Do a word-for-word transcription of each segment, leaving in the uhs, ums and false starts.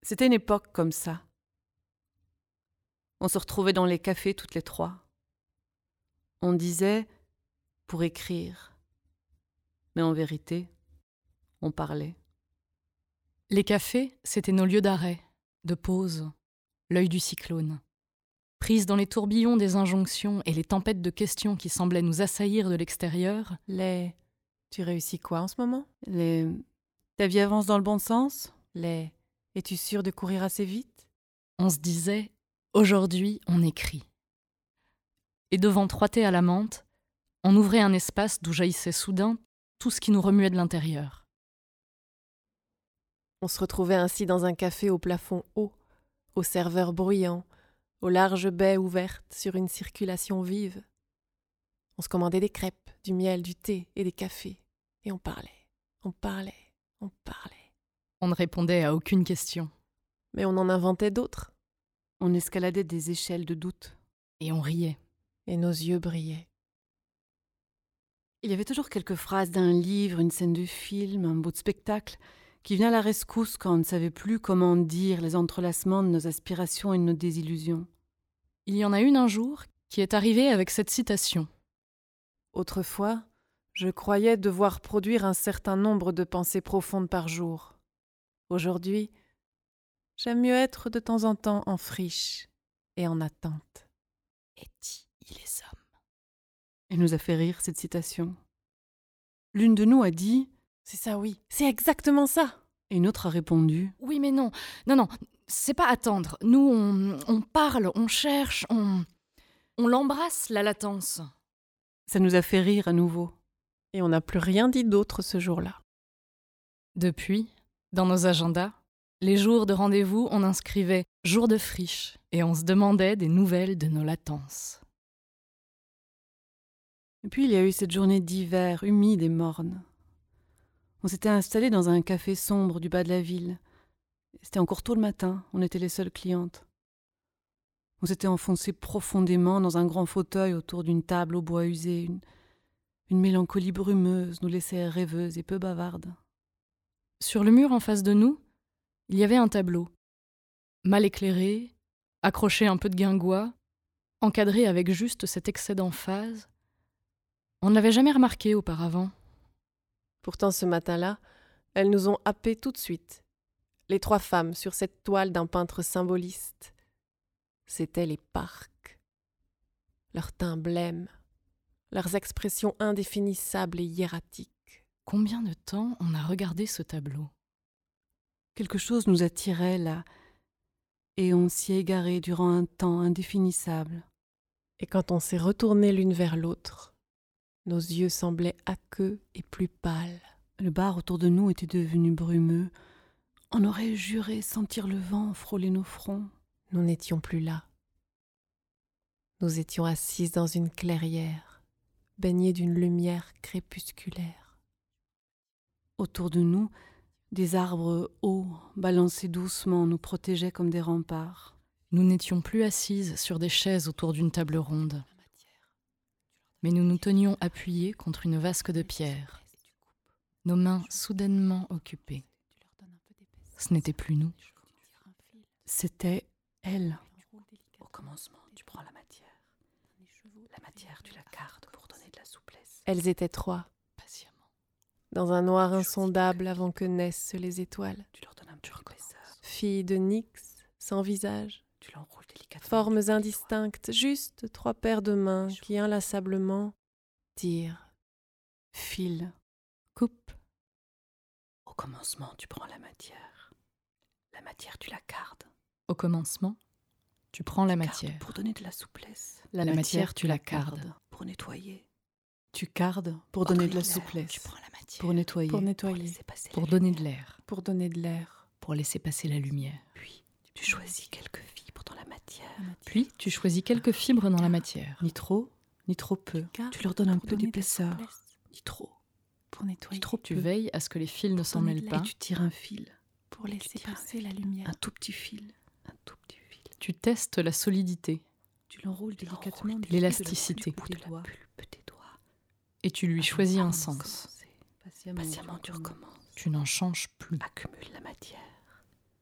C'était une époque comme ça. On se retrouvait dans les cafés toutes les trois. On disait pour écrire. Mais en vérité, on parlait. Les cafés, c'était nos lieux d'arrêt, de pause, l'œil du cyclone. Prise dans les tourbillons des injonctions et les tempêtes de questions qui semblaient nous assaillir de l'extérieur. Les... Tu réussis quoi en ce moment? Les... Ta vie avance dans le bon sens? Les... Es-tu sûre de courir assez vite? On se disait, aujourd'hui, on écrit. Et devant trois thés à la menthe, on ouvrait un espace d'où jaillissait soudain tout ce qui nous remuait de l'intérieur. On se retrouvait ainsi dans un café au plafond haut, aux serveurs bruyants, aux larges baies ouvertes sur une circulation vive. On se commandait des crêpes, du miel, du thé et des cafés. Et on parlait, on parlait, on parlait. On ne répondait à aucune question. Mais on en inventait d'autres. On escaladait des échelles de doute. Et on riait. Et nos yeux brillaient. Il y avait toujours quelques phrases d'un livre, une scène de film, un bout de spectacle, qui venaient à la rescousse quand on ne savait plus comment dire les entrelacements de nos aspirations et de nos désillusions. Il y en a une un jour qui est arrivée avec cette citation. Autrefois, je croyais devoir produire un certain nombre de pensées profondes par jour. Aujourd'hui, j'aime mieux être de temps en temps en friche et en attente. Et dit, il est somme. Elle nous a fait rire, cette citation. L'une de nous a dit « C'est ça, oui, c'est exactement ça !» Et une autre a répondu « Oui, mais non, non, non, c'est pas attendre. Nous, on, on parle, on cherche, on, on l'embrasse, la latence. » Ça nous a fait rire à nouveau. Et on n'a plus rien dit d'autre ce jour-là. Depuis, dans nos agendas, les jours de rendez-vous, on inscrivait « jour de friche » et on se demandait des nouvelles de nos latences. Et puis il y a eu cette journée d'hiver, humide et morne. On s'était installé dans un café sombre du bas de la ville. C'était encore tôt le matin, on était les seules clientes. On s'était enfoncé profondément dans un grand fauteuil autour d'une table au bois usé. Une, une mélancolie brumeuse nous laissait rêveuses et peu bavardes. Sur le mur en face de nous, il y avait un tableau, mal éclairé, accroché un peu de guingois, encadré avec juste cet excès d'emphase. On ne l'avait jamais remarqué auparavant. Pourtant, ce matin-là, elles nous ont happés tout de suite. Les trois femmes sur cette toile d'un peintre symboliste. C'étaient les parcs. Leur teint blême, leurs expressions indéfinissables et hiératiques. Combien de temps on a regardé ce tableau? Quelque chose nous attirait là, et on s'y égarait durant un temps indéfinissable. Et quand on s'est retourné l'une vers l'autre, nos yeux semblaient aqueux et plus pâles. Le bar autour de nous était devenu brumeux. On aurait juré sentir le vent frôler nos fronts. Nous n'étions plus là. Nous étions assises dans une clairière, baignées d'une lumière crépusculaire. Autour de nous, des arbres hauts, balancés doucement, nous protégeaient comme des remparts. Nous n'étions plus assises sur des chaises autour d'une table ronde. Mais nous nous tenions appuyés contre une vasque de pierre, nos mains soudainement occupées. Ce n'était plus nous. C'était elle. Au commencement, tu prends la matière. La matière, tu la cardes pour donner de la souplesse. Elles étaient trois, Patiemment. dans un noir insondable avant que naissent les étoiles. Tu leur donnes un peu d'épaisseur. Filles de Nyx, sans visage. Tu l'enroules délicatement. Formes indistinctes, juste trois paires de mains qui inlassablement tirent, File. Coupe. Au commencement, tu prends la matière. La matière, tu la cardes. Au commencement, tu prends la Carde matière. pour donner de la souplesse. La matière, tu la cardes. Pour nettoyer. Tu cardes pour donner de la souplesse. Tu prends la matière. Pour nettoyer. pour nettoyer, laisser passer Pour la donner lumière. de l'air. pour donner de l'air. Pour laisser passer la lumière. Puis, tu choisis quelques fibres dans la matière. Puis, tu choisis quelques fibres dans la matière. Ni trop, ni trop peu. Carde Tu leur donnes un pour peu donner de la d'épaisseur. souplesse. Ni trop, Pour nettoyer, ni trop Tu peu. veilles à ce que les fils ne s'en donner de mêlent l'air. pas. Et tu tires un fil. pour laisser tires un passer fil. la lumière. Un tout petit fil. Un tout petit fil. Tu testes la solidité Tu l'enroules délicatement. du l'élasticité. bout de la pulpe des doigts. et tu lui Avant choisis de un commencer. sens. Patiemment, tu recommences. Tu n'en changes plus. Accumule la matière.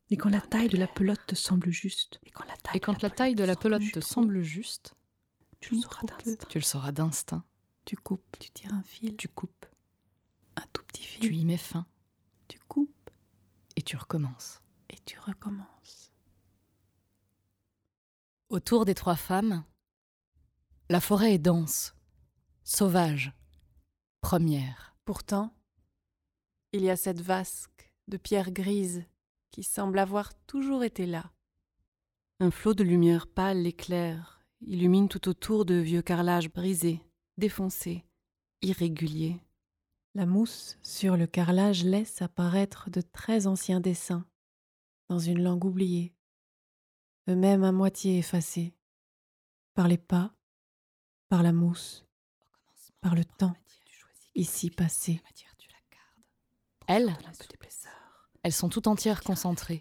Et quand la taille de la pelote te semble juste, Et quand la taille, et quand la taille de la pelote te semble juste, tu le sauras d'instinct. Tu le sauras d'instinct. Tu coupes, tu tires un fil, Tu coupes, un tout petit fil, tu y mets fin, tu coupes et tu recommences. et tu recommences. Autour des trois femmes, la forêt est dense, sauvage, première. Pourtant, il y a cette vasque de pierre grise qui semble avoir toujours été là. Un flot de lumière pâle l'éclaire, illumine tout autour de vieux carrelages brisés, défoncés, irréguliers. La mousse sur le carrelage laisse apparaître de très anciens dessins, dans une langue oubliée, eux-mêmes à moitié effacés, par les pas, par la mousse, par le temps, ici passé. Elles, elles sont tout entières concentrées,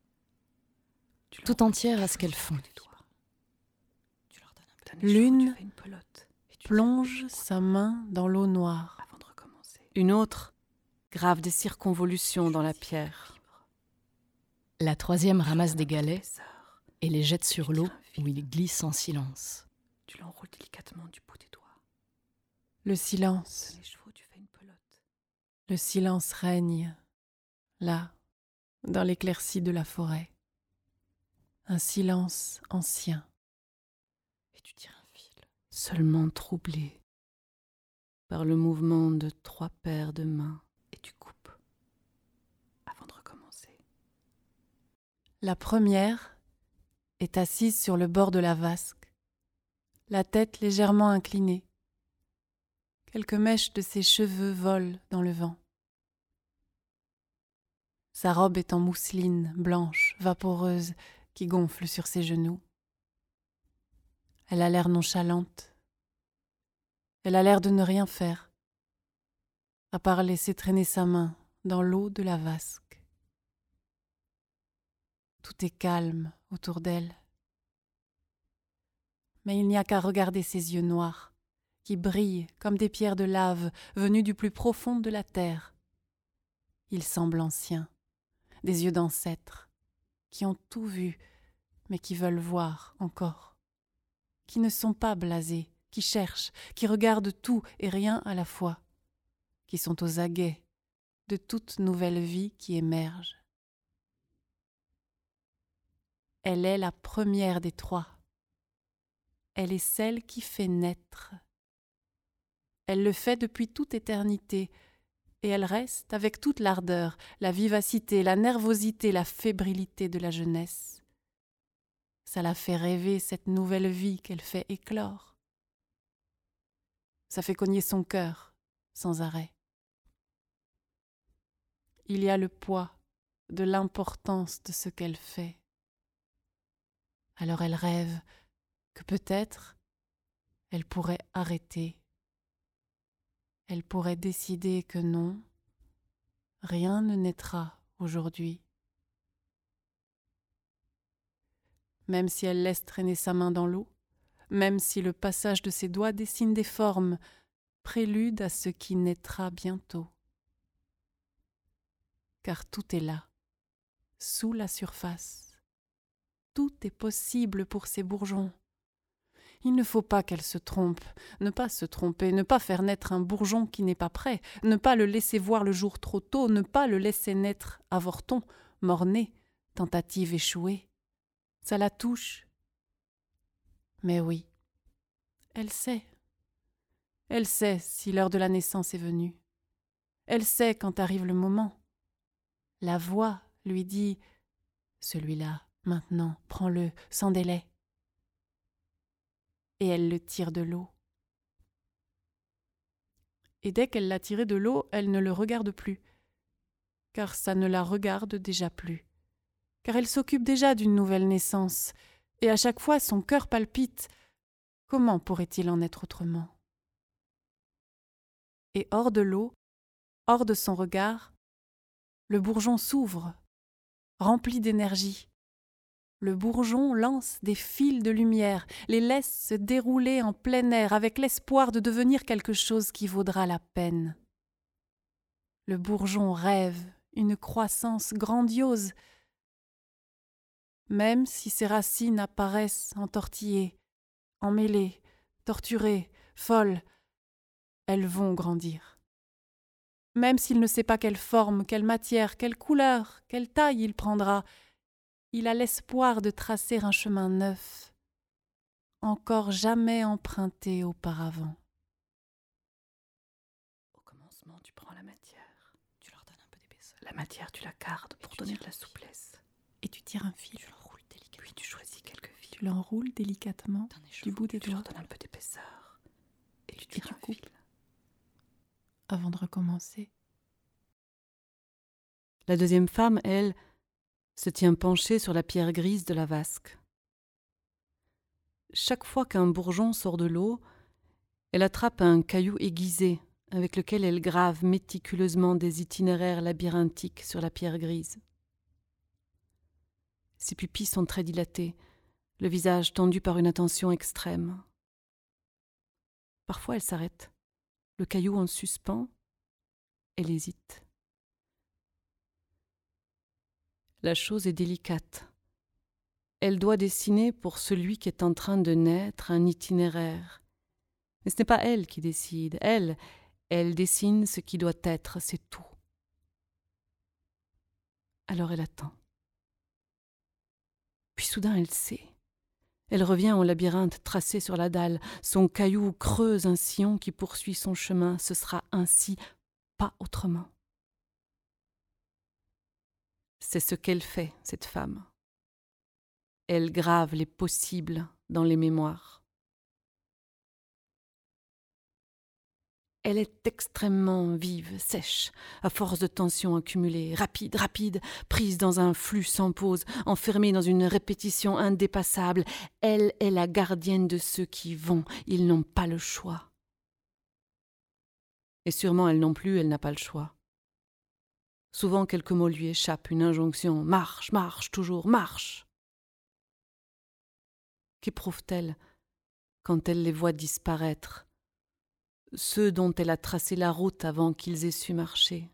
tout entières à ce qu'elles font. L'une plonge sa main dans l'eau noire. Une autre grave des circonvolutions dans la pierre. La troisième ramasse des galets et les jette sur l'eau où ils glissent en silence. Tu l'enroules délicatement du bout des doigts. Le silence, Les chevaux, tu fais une pelote. le silence règne, là, dans l'éclaircie de la forêt. Un silence ancien. Et tu tires un fil. Seulement troublé par le mouvement de trois paires de mains. Et tu coupes avant de recommencer. La première est assise sur le bord de la vasque, la tête légèrement inclinée. Quelques mèches de ses cheveux volent dans le vent. Sa robe est en mousseline blanche, vaporeuse, qui gonfle sur ses genoux. Elle a l'air nonchalante. Elle a l'air de ne rien faire, à part laisser traîner sa main dans l'eau de la vasque. Tout est calme autour d'elle. Mais il n'y a qu'à regarder ses yeux noirs, qui brillent comme des pierres de lave venues du plus profond de la terre. Ils semblent anciens, des yeux d'ancêtres, qui ont tout vu, mais qui veulent voir encore, qui ne sont pas blasés, qui cherchent, qui regardent tout et rien à la fois, qui sont aux aguets de toute nouvelle vie qui émerge. Elle est la première des trois. Elle est celle qui fait naître. Elle le fait depuis toute éternité, et elle reste avec toute l'ardeur, la vivacité, la nervosité, la fébrilité de la jeunesse. Ça la fait rêver cette nouvelle vie qu'elle fait éclore. Ça fait cogner son cœur sans arrêt. Il y a le poids de l'importance de ce qu'elle fait. Alors elle rêve que peut-être elle pourrait arrêter. Elle pourrait décider que non, rien ne naîtra aujourd'hui. Même si elle laisse traîner sa main dans l'eau, même si le passage de ses doigts dessine des formes, prélude à ce qui naîtra bientôt. Car tout est là, sous la surface. Tout est possible pour ces bourgeons. Il ne faut pas qu'elle se trompe, ne pas se tromper, ne pas faire naître un bourgeon qui n'est pas prêt, ne pas le laisser voir le jour trop tôt, ne pas le laisser naître avorton, mort-né, tentative échouée. Ça la touche. Mais oui, elle sait. Elle sait si l'heure de la naissance est venue. Elle sait quand arrive le moment. La voix lui dit « Celui-là, maintenant, prends-le, sans délai. » Et elle le tire de l'eau. Et dès qu'elle l'a tiré de l'eau, elle ne le regarde plus, car ça ne la regarde déjà plus, car elle s'occupe déjà d'une nouvelle naissance, et à chaque fois son cœur palpite. Comment pourrait-il en être autrement? Et hors de l'eau, hors de son regard, le bourgeon s'ouvre, rempli d'énergie. Le bourgeon lance des fils de lumière, les laisse se dérouler en plein air avec l'espoir de devenir quelque chose qui vaudra la peine. Le bourgeon rêve une croissance grandiose, même si ses racines apparaissent entortillées, emmêlées, torturées, folles, elles vont grandir. Même s'il ne sait pas quelle forme, quelle matière, quelle couleur, quelle taille il prendra, il a l'espoir de tracer un chemin neuf, encore jamais emprunté auparavant. Au commencement, tu prends la matière, tu leur donnes un peu d'épaisseur. La matière, tu la gardes pour donner de la souplesse. Et tu tires un fil. Tu l'enroules délicatement. Puis tu choisis quelques fils. Tu l'enroules délicatement du bout des tu leur doigts donnes un peu d'épaisseur. Et tu et tires tu un coupes fil. avant de recommencer. La deuxième femme, elle, se tient penchée sur la pierre grise de la vasque. Chaque fois qu'un bourgeon sort de l'eau, elle attrape un caillou aiguisé avec lequel elle grave méticuleusement des itinéraires labyrinthiques sur la pierre grise. Ses pupilles sont très dilatées, le visage tendu par une attention extrême. Parfois elle s'arrête, le caillou en suspens, elle hésite. La chose est délicate. Elle doit dessiner pour celui qui est en train de naître un itinéraire. Mais ce n'est pas elle qui décide. Elle, elle dessine ce qui doit être, c'est tout. Alors elle attend. Puis soudain elle sait. Elle revient au labyrinthe tracé sur la dalle. Son caillou creuse un sillon qui poursuit son chemin. Ce sera ainsi, pas autrement. C'est ce qu'elle fait, cette femme. Elle grave les possibles dans les mémoires. Elle est extrêmement vive, sèche, à force de tensions accumulées, rapide, rapide, prise dans un flux sans pause, enfermée dans une répétition indépassable. Elle est la gardienne de ceux qui vont, ils n'ont pas le choix. Et sûrement elle non plus, elle n'a pas le choix. Souvent quelques mots lui échappent, une injonction « Marche, marche, toujours, marche !» Qu'éprouve-t-elle quand elle les voit disparaître, ceux dont elle a tracé la route avant qu'ils aient su marcher?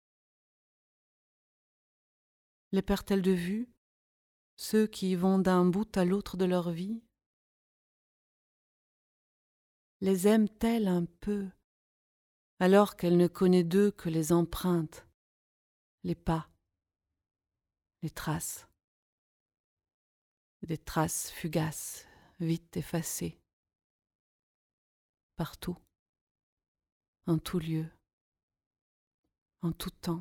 Les perd-elle de vue, ceux qui vont d'un bout à l'autre de leur vie? Les aime-t-elle un peu, alors qu'elle ne connaît d'eux que les empreintes, les pas, les traces, des traces fugaces, vite effacées, partout, en tout lieu, en tout temps.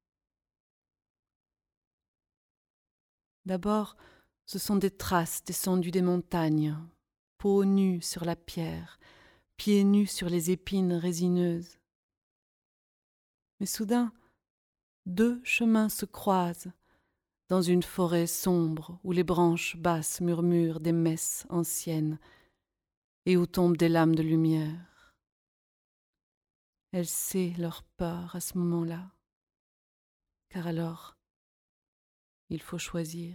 D'abord, ce sont des traces descendues des montagnes, peau nue sur la pierre, pieds nus sur les épines résineuses. Mais soudain, deux chemins se croisent dans une forêt sombre où les branches basses murmurent des messes anciennes et où tombent des lames de lumière. Elle sait leur peur à ce moment-là, car alors, il faut choisir.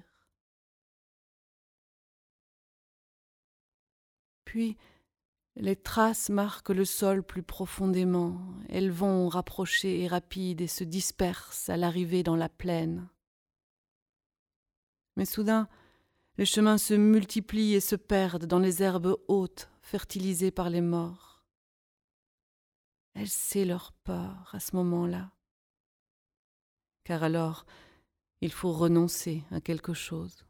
Puis, les traces marquent le sol plus profondément. Elles vont rapprochées et rapides et se dispersent à l'arrivée dans la plaine. Mais soudain, les chemins se multiplient et se perdent dans les herbes hautes, fertilisées par les morts. Elle sait leur peur à ce moment-là, car alors, il faut renoncer à quelque chose.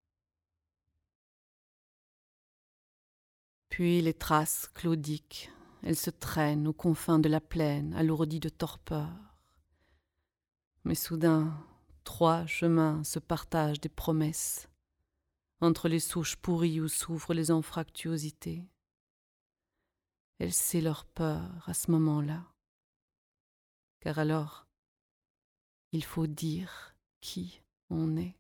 Puis les traces claudiquent, elles se traînent aux confins de la plaine, alourdies de torpeur. Mais soudain, trois chemins se partagent des promesses, entre les souches pourries où souffrent les anfractuosités. Elle sait leur peur à ce moment-là, car alors, il faut dire qui on est.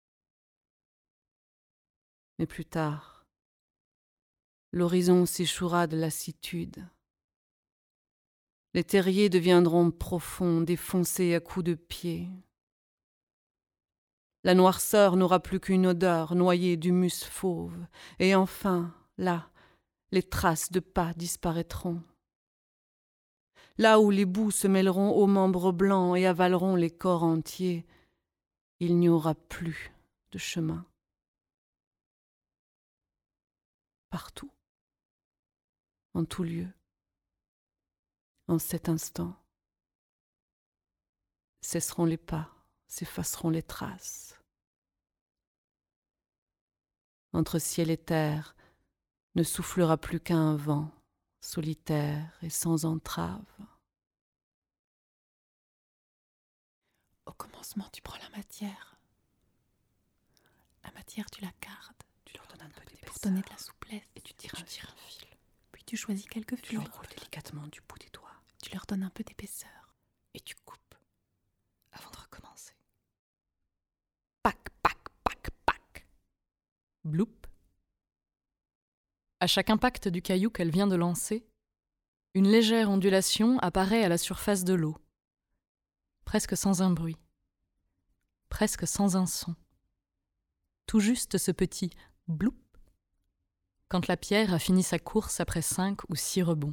Mais plus tard, l'horizon s'échouera de lassitude. Les terriers deviendront profonds, défoncés à coups de pied. La noirceur n'aura plus qu'une odeur noyée d'humus fauve, et enfin, là, les traces de pas disparaîtront. Là où les bouts se mêleront aux membres blancs et avaleront les corps entiers, il n'y aura plus de chemin. partout, en tout lieu, en cet instant. Cesseront les pas, s'effaceront les traces. Entre ciel et terre ne soufflera plus qu'un vent, solitaire et sans entrave. Au commencement, tu prends la matière. La matière, tu la gardes. Tu leur donnes un peu d'épaisseur pour donner de la souplesse. Et tu tires, un, tires un fil. Puis tu choisis quelques fils. Tu l'enroules délicatement du bout des doigts. Tu leur donnes un peu d'épaisseur. Et tu coupes avant de recommencer. Pac, pac, pac, pac. Bloup. À chaque impact du caillou qu'elle vient de lancer, une légère ondulation apparaît à la surface de l'eau, presque sans un bruit, presque sans un son. Tout juste ce petit bloup quand la pierre a fini sa course après cinq ou six rebonds.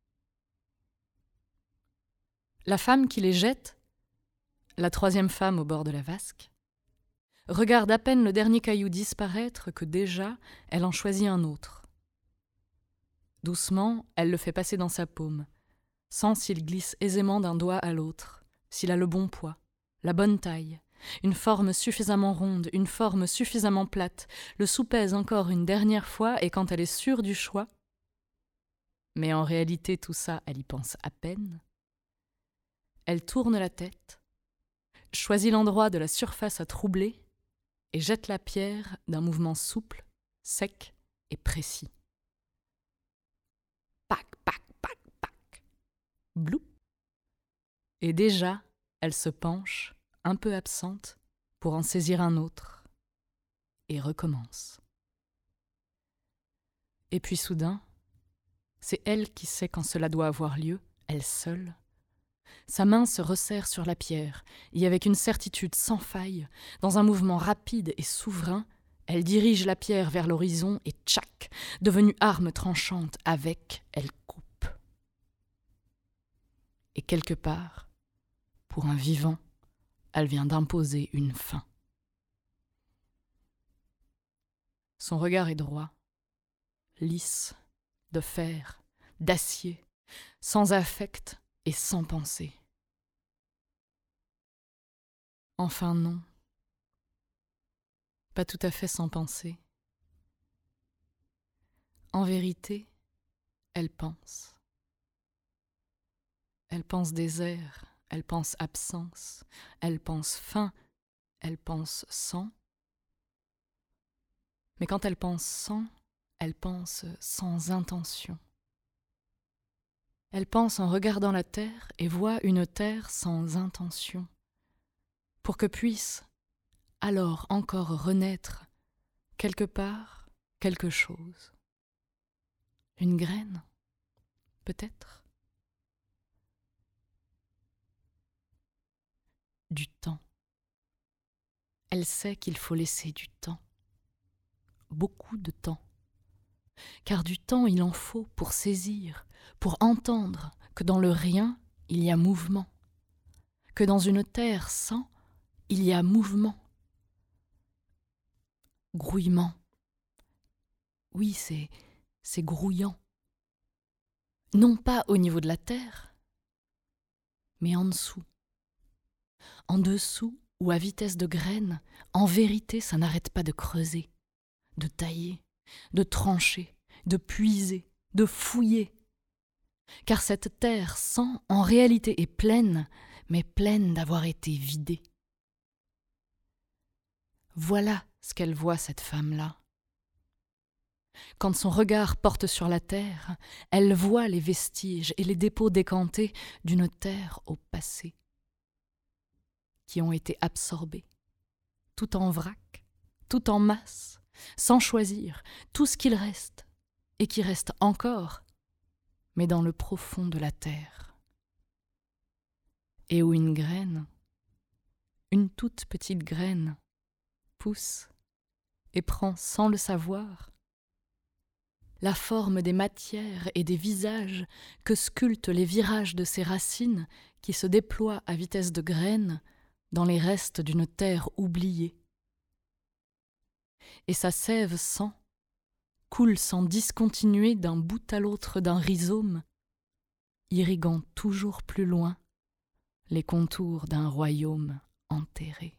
La femme qui les jette, la troisième femme au bord de la vasque, regarde à peine le dernier caillou disparaître que déjà elle en choisit un autre. Doucement, elle le fait passer dans sa paume, sans s'il glisse aisément d'un doigt à l'autre, s'il a le bon poids, la bonne taille, une forme suffisamment ronde, une forme suffisamment plate, le soupèse encore une dernière fois et quand elle est sûre du choix, mais en réalité tout ça, elle y pense à peine, elle tourne la tête, choisit l'endroit de la surface à troubler et jette la pierre d'un mouvement souple, sec et précis. Pac, pac, pac, pac. Bloup. Et déjà, elle se penche, un peu absente, pour en saisir un autre, et recommence. Et puis soudain, c'est elle qui sait quand cela doit avoir lieu, elle seule. Sa main se resserre sur la pierre, et avec une certitude sans faille, dans un mouvement rapide et souverain, elle dirige la pierre vers l'horizon et tchac, devenue arme tranchante, avec, elle coupe. Et quelque part, pour un vivant, elle vient d'imposer une fin. Son regard est droit, lisse, de fer, d'acier, sans affect et sans pensée. Enfin non. Pas tout à fait sans penser. En vérité, elle pense. Elle pense désert, elle pense absence, elle pense faim, elle pense sang. Mais quand elle pense sans, elle pense sans intention. Elle pense en regardant la terre et voit une terre sans intention, pour que puisse alors encore renaître quelque part quelque chose. Une graine, peut-être. Du temps. Elle sait qu'il faut laisser du temps. Beaucoup de temps. Car du temps il en faut pour saisir, pour entendre que dans le rien il y a mouvement, que dans une terre sans il y a mouvement. Grouillement. Oui, c'est, c'est grouillant. Non pas au niveau de la terre, mais en dessous. En dessous, où à vitesse de graine, en vérité, ça n'arrête pas de creuser, de tailler, de trancher, de puiser, de fouiller. Car cette terre sans, en réalité, est pleine, mais pleine d'avoir été vidée. Voilà ce qu'elle voit, cette femme-là. Quand son regard porte sur la terre, elle voit les vestiges et les dépôts décantés d'une terre au passé, qui ont été absorbés, tout en vrac, tout en masse, sans choisir, tout ce qu'il reste, et qui reste encore, mais dans le profond de la terre. Et où une graine, une toute petite graine, pousse et prend sans le savoir la forme des matières et des visages que sculptent les virages de ces racines qui se déploient à vitesse de graines dans les restes d'une terre oubliée. Et sa sève sent, coule sans discontinuer d'un bout à l'autre d'un rhizome, irriguant toujours plus loin les contours d'un royaume enterré.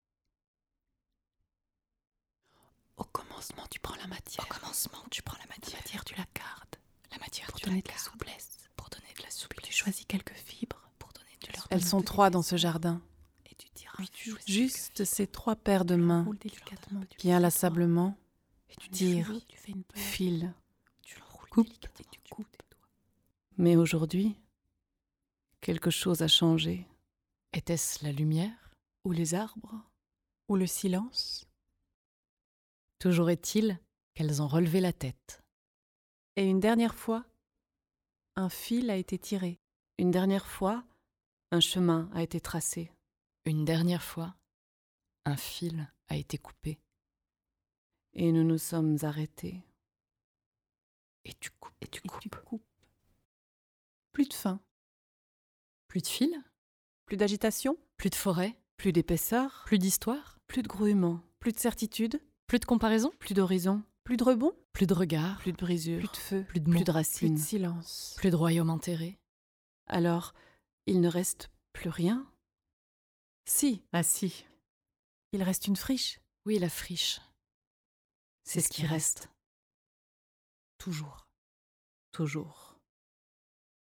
Au commencement, tu prends la matière. Au commencement, tu prends la La matière. matière, tu la gardes. La matière, Pour tu donner la de la gardes. souplesse. Pour donner de la souplesse. Tu choisis quelques fibres. Pour donner de la Elles souplesse. sont trois dans ce jardin. Et tu tiras. Puis tu juste ces trois paires de mains Roule délicatement. qui inlassablement Et tu tirent, déchires, tu fais une paire. filent. Tu l'enroules Coupe. délicatement. Tu coupes tes doigts. Mais aujourd'hui, quelque chose a changé. Était-ce la lumière? Ou les arbres? Ou le silence. Toujours est-il qu'elles ont relevé la tête. Et une dernière fois, un fil a été tiré. Une dernière fois, un chemin a été tracé. Une dernière fois, un fil a été coupé. Et nous nous sommes arrêtés. Et tu coupes. Et tu Et coupes. tu coupes. Plus de fin, Plus de fil? plus d'agitation, Plus de forêt? Plus d'épaisseur, Plus d'histoire? plus de grouillement, plus de certitude, Plus de comparaison? plus d'horizon, plus de rebond, Plus de regard? plus de brisure, plus de feu, Plus de mots? plus de plus racines. de silence. Plus de royaume enterré? Alors, il ne reste plus rien? Si, Ah si, il reste une friche. Oui, la friche. c'est ce qui reste. Toujours. Toujours.